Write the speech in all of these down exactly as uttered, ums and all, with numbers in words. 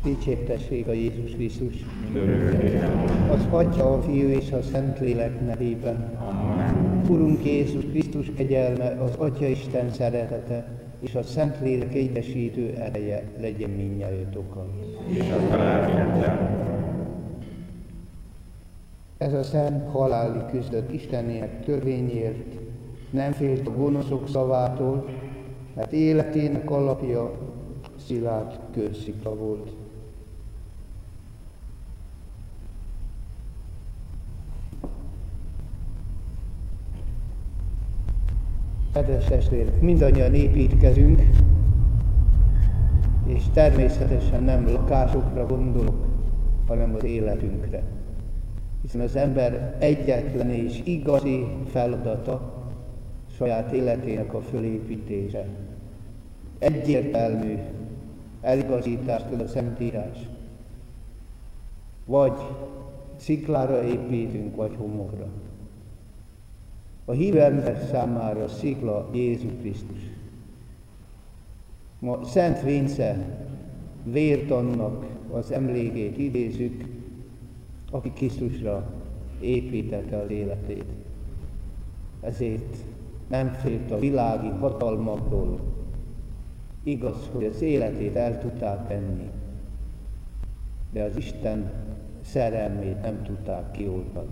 Dicsértessék a Jézus Krisztus. Az Atya, a Fiú és a Szentlélek nevében. Amen. Urunk Jézus Krisztus kegyelme, az Atya Isten szeretete és a Szentlélek egyesítő ereje legyen mindnyájatokkal. És a találkozásra. Ez a szent halálig küzdött Istenének törvényért, nem félt a gonoszok szavától, mert életének alapja szilárd kőszikla volt. Kedves testvérek, mindannyian építkezünk, és természetesen nem lakásokra gondolok, hanem az életünkre. Hiszen az ember egyetlen és igazi feladata saját életének a fölépítése. Egyértelmű eligazítást ad a Szentírás. Vagy sziklára építünk, vagy homokra. A hívő ember számára szikla Jézus Krisztus. Ma Szent Vince vértannak az emlékét idézzük, aki Krisztusra építette az életét. Ezért nem félt a világi hatalmaktól. Igaz, hogy az életét el tudták venni, de az Isten szerelmét nem tudták kioltani.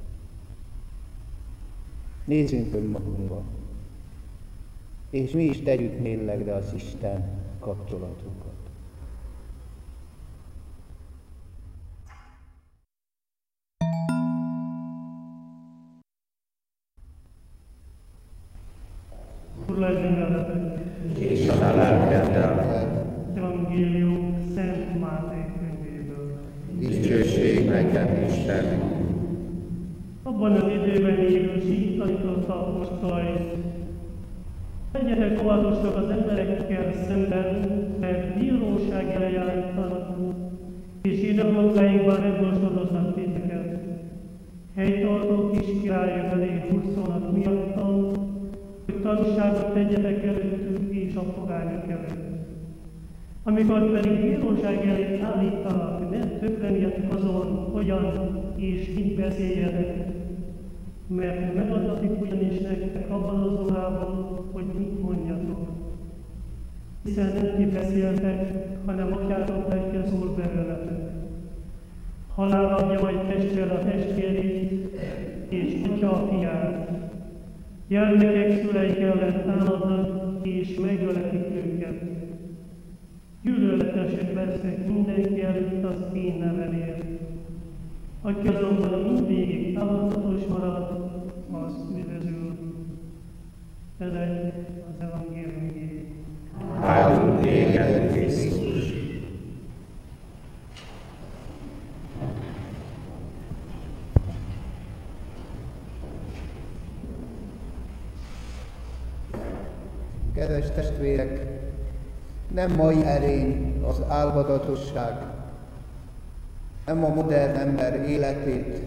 Nézzünk önmagunkba, és mi is tegyük mérlegre az Isten kapcsolatunkat. Úr legyen veletek! És a lelkeddel. Evangélium Szent Máté könyvéből. Dicsőség neked, Isten! Abban az időben Jézus így tanította apostolait: legyetek óvatosak az emberekkel szemben, mert bíróság elé állítanak, és zsinagógáikban megbósodoznak titeket. Helytartó kis királyok elé hurcolnak miattam, hogy tanúságot tegyetek előttük és a pogányok előtt. Amikor pedig bíróság elé állítanak, ne töprengjetek azon, hogyan és így beszéljetek, mert megadatik ugyanis nektek abban az órában, hogy mit mondjatok. Hiszen nem ti beszéltek, hanem atyátok lelke szól belőletek. Halál adja majd testvér a testvérét, és atya a fiát. Gyermekek szüleik ellen támadnak, és megöletik őket. Gyűlöletesek lesznek mindenki előtt az én nevemért. Aki azonban mindvégig támadatos marad, az üdvözül. Ez az evangélium. Hálunk téged, Krisztus! Kedves testvérek, nem mai erény az álhatatosság, nem a modern ember életét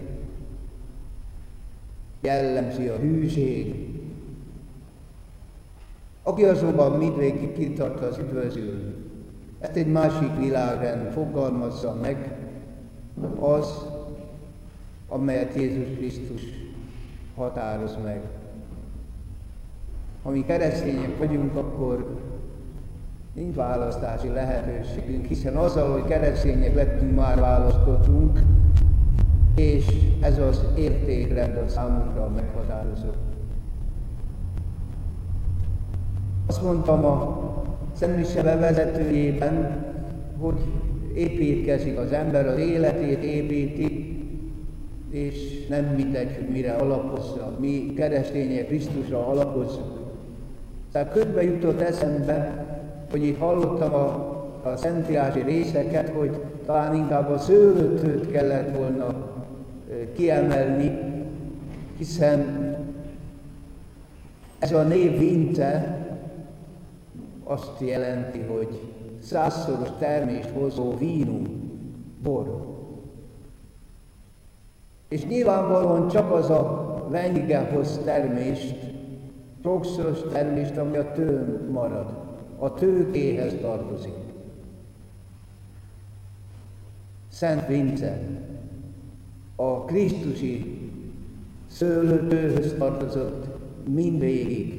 jellemzi a hűség. Aki azonban mindvégig kitart, az üdvözül. Ezt egy másik világrend fogalmazza meg, az, amelyet Jézus Krisztus határoz meg. Ha mi keresztények vagyunk, akkor nincs választási lehetőségünk, hiszen azzal, hogy keresztények lettünk, már választottunk, és ez az értékrend a számunkra meghatározó. Azt mondtam a Szentmise bevezetőjében, hogy építkezik az ember, az életét építi, és nem mindegy, hogy mire alapozza. Mi keresztények Krisztusra alapozzuk. Tehát közben jutott eszembe, hogy itt hallottam a, a szentírási részeket, hogy talán inkább a szőlőtőt kellett volna e, kiemelni, hiszen ez a név Vince azt jelenti, hogy százszoros termést hozó vínum, bor. És nyilvánvalóan csak az a venyige hoz termést, sokszoros termést, ami a tőn marad. A tőkéhez tartozik. Szent Vince a krisztusi szőlőtőhöz tartozott mindvégig.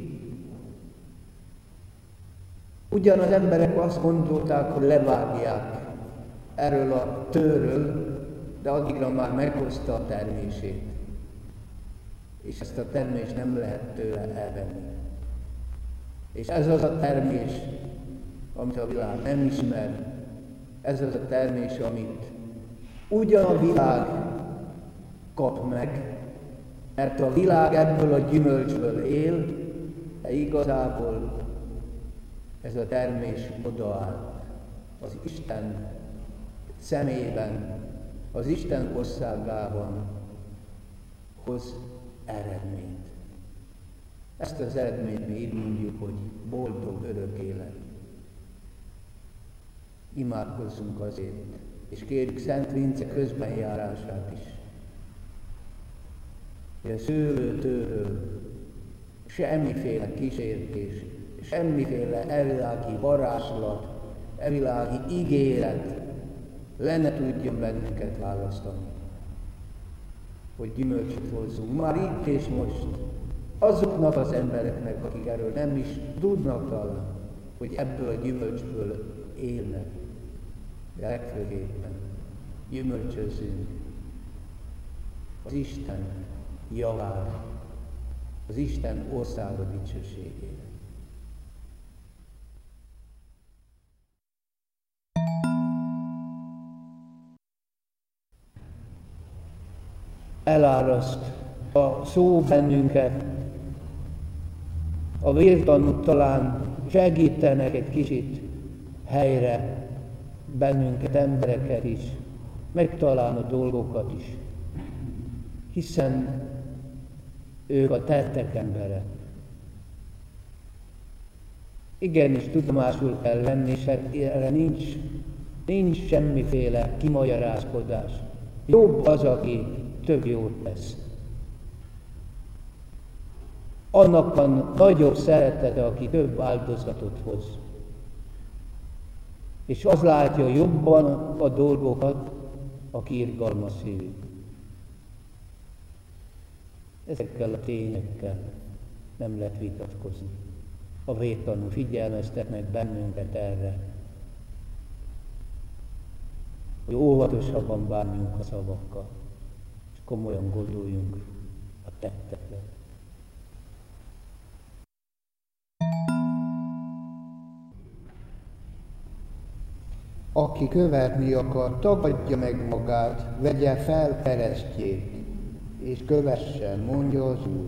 Ugyan az emberek azt gondolták, hogy levágják erről a tőről, de addigra már meghozta a termését. És ezt a termést nem lehet tőle elvenni. És ez az a termés, amit a világ nem ismer, ez az a termés, amit ugyan a világ kap meg, mert a világ ebből a gyümölcsből él, de igazából ez a termés odaáll az Isten szemében, az Isten országában hoz eredményt. Ezt az eredményt mi így mondjuk, hogy boldog örök élet. Imádkozzunk azért, és kérjük Szent Vince közbenjárását is. Hogy a szőlőtőről semmiféle kísértés, semmiféle elvilági varázslat, elvilági ígéret le ne tudjon bennünket választani. Hogy gyümölcsöt hozzunk már itt és most azoknak az embereknek, akik erről nem is tudnak talán, hogy ebből a gyümölcsből élnek. De legfőképpen gyümölcsözünk az Isten javára, az Isten országa dicsőségére. Eláraszt a szó bennünket, a vértanúk talán segítenek egy kicsit helyre bennünket, embereket is, meg talán a dolgokat is, hiszen ők a tettek emberek. Igenis tudomásul kell venni, és erre nincs, nincs semmiféle kimagyarázkodás. Jobb az, aki több jót tesz. Annak van nagyobb szeretete, aki több áldozatot hoz. És az látja jobban a dolgokat, aki irgalmas szívű. Ezekkel a tényekkel nem lehet vitatkozni. A vértanú figyelmeztetnek bennünket erre, hogy óvatosabban bánjunk a szavakkal, és komolyan gondoljunk a tettekre. Aki követni akar, tagadja meg magát, vegye fel keresztjét, és kövessen, mondja az Úr.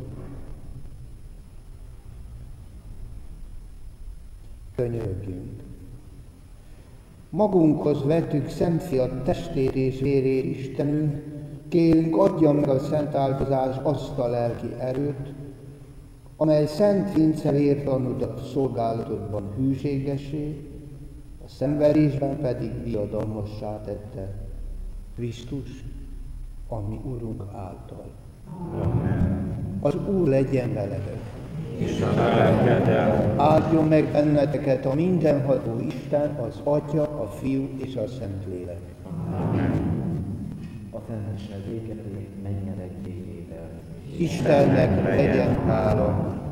Könyörögjünk. Magunkhoz vettük Szent Fiat testét és vérét Istenünk, kérünk, adja meg a szent áldozás azt a lelki erőt, amely Szent Vince vértanúdat szolgálatodban hűségessé, a szenvedésben pedig diadalmassá tette Krisztus, a mi Urunk által. Amen. Az Úr legyen veletek. És a lelkeddel. Áldjon meg benneteket a mindenható Isten, az Atya, a Fiú és a Szentlélek. Amen. A fennessel véget menjenek végével. Istennek legyen hála.